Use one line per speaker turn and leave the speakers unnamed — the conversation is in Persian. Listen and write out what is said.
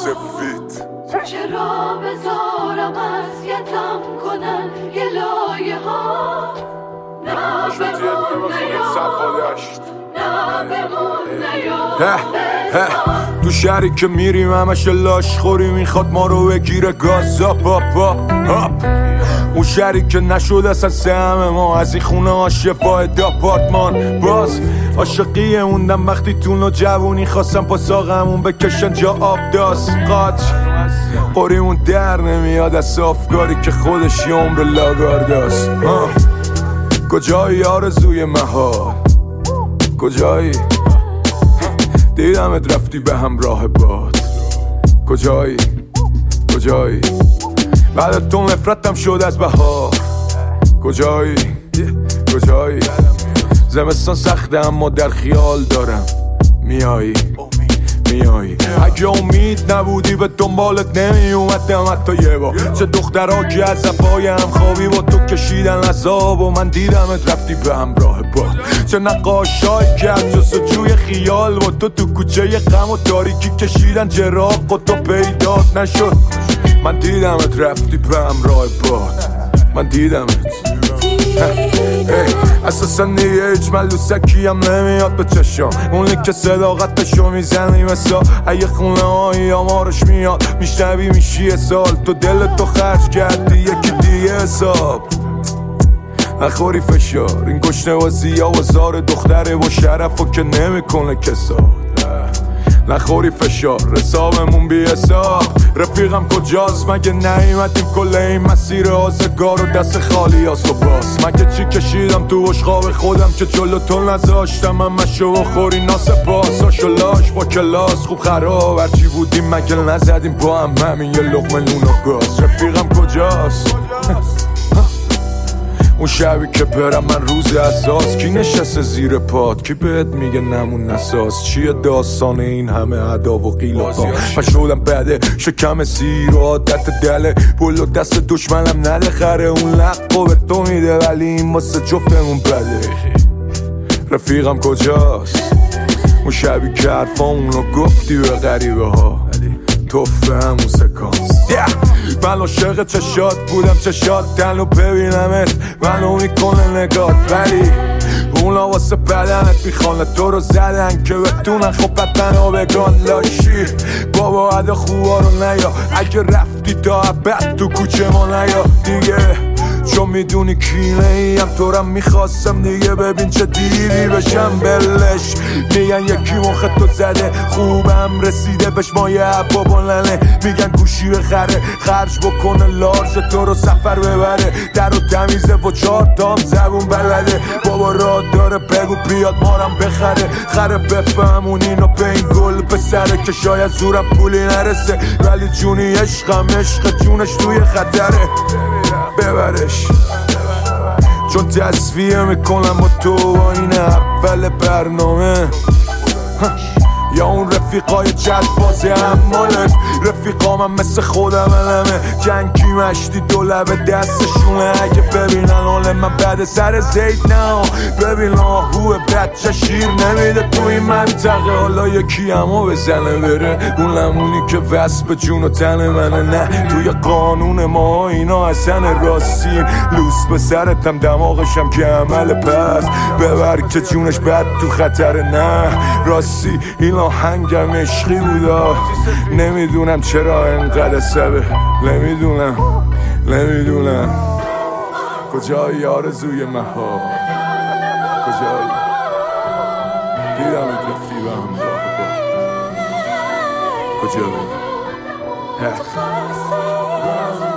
سفید.
چرا بذارم اذیتم کنن یه لایه ها، نه بمون
تو شهری که میریم همش لاش خوری میخواد ما رو بگیره گاز آپ آپ آپ. اون شهری که نشد اصلا سهم ما از این خونه ها شفاه داپارتمان. باز عاشقیه موندم وقتی تو جوونی خواستم پا ساقمون بکشن جا آب داست قاچ. قریمون در نمیاد از صافگاری که خودش یه عمر لاگارداست. کجایی آرزوی محال کجایی؟ دیدمت رفتی به همراه باد. کجایی؟ کجایی؟ بعد تو نفرتم شد از بهار. کجایی؟ کجایی؟ زمستان سخته اما در خیال دارم میایی میایی. اگه امید نبودی به دنبالت نمی اومدم حتی یه بار. چه دخترها که از زفای هم خوابی با تو کشیدن عذاب و من دیدمت رفتی به همراه باد. چه نقاشایی که از جستجوی خیال با تو کوچه غم و تاریکی کشیدن چراغ و تو پیدات نشد. من دیدمت رفتی به همراه باد. من دیدمت اساسا دیگه هیچ ملوسکی هم نمیاد به چشم. اونی که صداقتشو میزنی مثلا اگه خونه هایی آمارش میاد میشنوی میشی سال. تو دل تو خرج کردی یکی دیگه حساب. نخوری فشار این گشنه بازی ها و زار دختره و شرفو که نمیکنه کساد. نخوری فشار حسابمون بی حساب. رفیقم کجاست مگه نیومدیم کل این مسیر آزگار و دست خالی هاست و باز. مگه چی کشیدم تو اشقاب خودم که جلو تو نذاشتم همشو و خوری ناسپاس. آشولاش با کلاس خوب خراب هرچی بودیم مگه نزدیم با هم همین یه لقمه نون و گاز. رفیقم کجاست؟ اون شبی که برم من روز اساس کی نشسته زیر پاد کی بهت میگه نمون نساز. چیه داستان این همه ادا و قیلات؟ من شدم بده شکم سیر و عادت دله پل و دست دشمنم نده خره. اون لقو به تو میده ولی این واسه جفتمون بده. رفیقم کجاست؟ اون شبی که حرفامونو گفتی به غریبه ها توفه همون سکانس. من عاشق چشات بودم چشات تنو ببینمت منو میکنه نگات. ولی اونا واسه بدنت میخوانه تو رو زدن که بتونن خب بدنو بگان لاشی. بابا عدا خوبا رو نیا اگه رفتی تا ابد تو کوچه ما نیا دیگه. چون میدونی کینه ایم تو رم میخواستم دیگه. ببین چه دیوی بشم بلش میگن یکی مخ تو زده خوبم رسیده بهش مایه عبا بلنه. میگن گوشی بخره خرج بکنه لارج تو رو سفر ببره. در و تمیزه و 4 تام زبون بلده. بابا راه داره بگو بیاد مارم بخره. خره بفهمون اینو به این گل بسره که شاید زورم پولی نرسه ولی جونی عشقم عشق جونش توی خطره. ببرش چون تصفیه میکنم با تو با این اول برنامه. یا اون رفیقای چت بازی همالت رفیقامم مثل خودم همه جنگی مشتی دو لب دستشونه. اگه ببینن حال من بعد سر زید نه ببین آهوه بچه شیر نمیده تو این منطقه. حالا یکی همو بزنه بره اون لمونی که وصف به جون و تن منه. نه توی قانون ما اینا اصلا راستین لوس به سرتم دماغشم که عمل پس ببر که جونش بد تو خطره. نه راستی اینا هنگم عشقی بودا نمیدونم چرا انقدر سبه. نمیدونم کجایی آرزوی محال کجایی؟ دیدمت رفتی به همراه باد. کجایی؟